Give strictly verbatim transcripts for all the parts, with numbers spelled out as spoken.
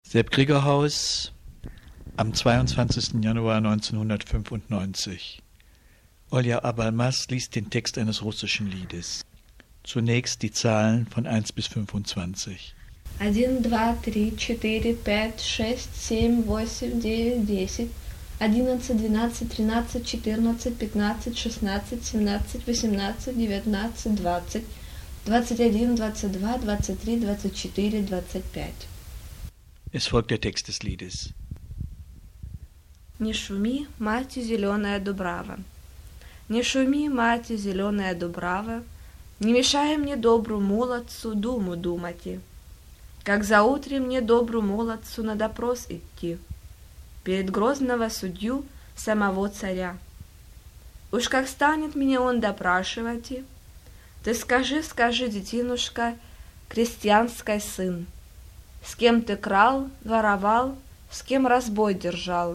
Sepp Griegerhaus am zweiundzwanzigsten Januar neunzehnhundertfünfundneunzig. Olja Abalmas liest den Text eines russischen Liedes. Zunächst die Zahlen von eins bis fünfundzwanzig. один, два, три, четыре, пять, шесть, семь, восемь, девять, десять, одиннадцать, двенадцать, тринадцать, четырнадцать, пятнадцать, шестнадцать, семнадцать, восемнадцать, девятнадцать, двадцать, двадцать один, двадцать два, двадцать три, двадцать четыре, двадцать пять. Es folgt der Text des Liedes. Не шуми, мать зеленая дубрава, не шуми, мать зеленая дубрава, не мешай мне добру молодцу думу думати, как заутрем мне добру молодцу на допрос идти, перед грозного судью самого царя. Уж как станет меня он допрашивать, ты скажи, скажи, детинушка, крестьянский сын, с кем ты крал, воровал, с кем разбой держал.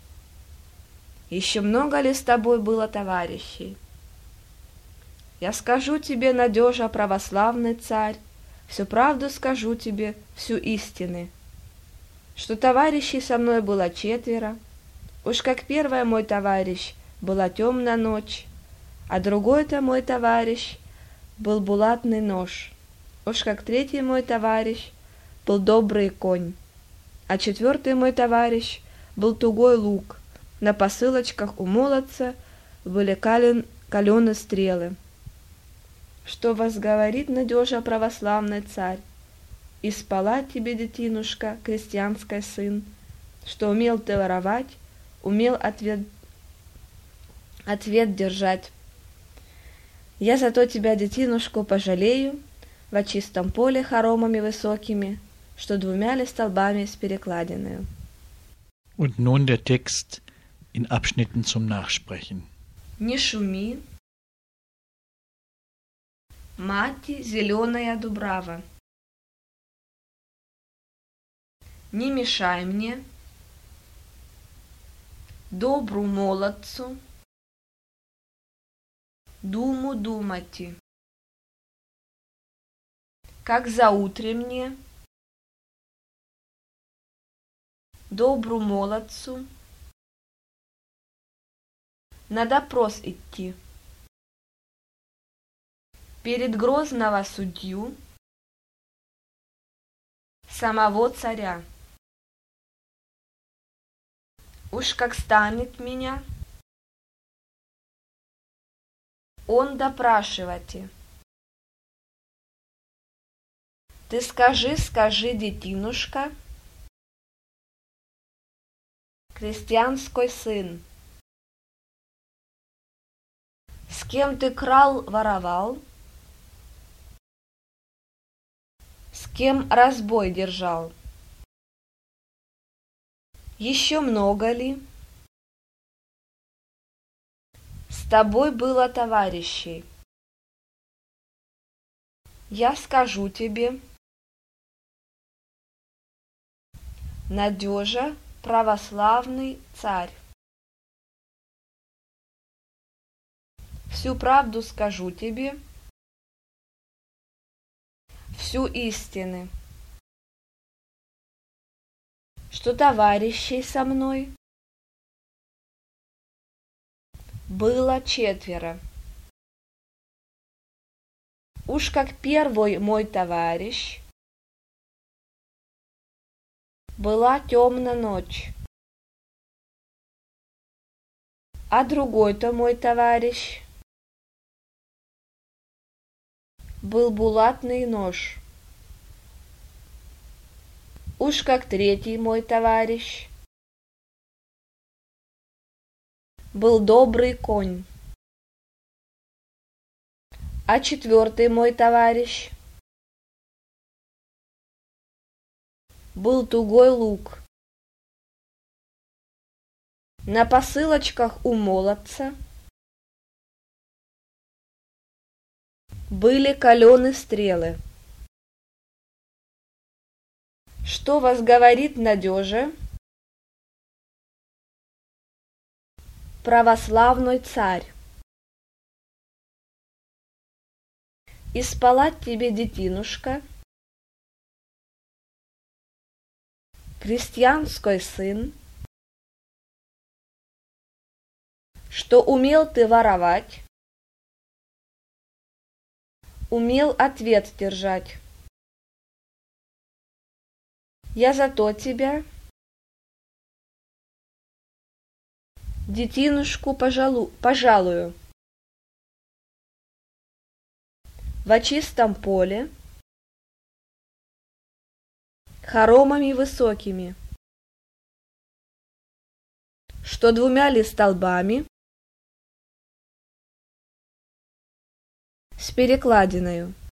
Еще много ли с тобой было товарищей? Я скажу тебе, надежа, православный царь, всю правду скажу тебе, всю истины, что товарищей со мной было четверо, уж как первый мой товарищ была темная ночь, а другой-то мой товарищ был булатный нож, уж как третий мой товарищ был добрый конь, а четвертый мой товарищ был тугой лук, на посылочках у молодца были кален, каленые стрелы. Что вас говорит, надежа, православный царь? И спала тебе, детинушка, крестьянский сын, что умел ты воровать, умел ответ, ответ держать. Я зато тебя, детинушку, пожалею во чистом поле хоромами высокими, что двумя ли столбами с перекладиною. Und nun der Text in Abschnitten zum Nachsprechen. Не шуми, мать зеленая дубрава, не мешай мне, добру молодцу, думу думати, как заутре мне, добру молодцу, на допрос идти, перед грозного судью самого царя. Уж как станет меня он допрашивать. Ты скажи, скажи, детинушка, крестьянский сын, с кем ты крал, воровал, с кем разбой держал? Еще много ли с тобой было товарищей? Я скажу тебе, надежа, православный царь. Всю правду скажу тебе, всю истину, что товарищей со мной было четверо. Уж как первый мой товарищ была темная ночь, а другой-то мой товарищ был булатный нож. Уж как третий мой товарищ был добрый конь, а четвертый мой товарищ был тугой лук. На посылочках у молодца были каленые стрелы. Что вас говорит надежа, православный царь? И спала тебе, детинушка, крестьянской сын, что умел ты воровать, умел ответ держать. Я зато тебя, детинушку, пожалу, пожалую. Во чистом поле, хоромами высокими, что двумя ли столбами с перекладиною.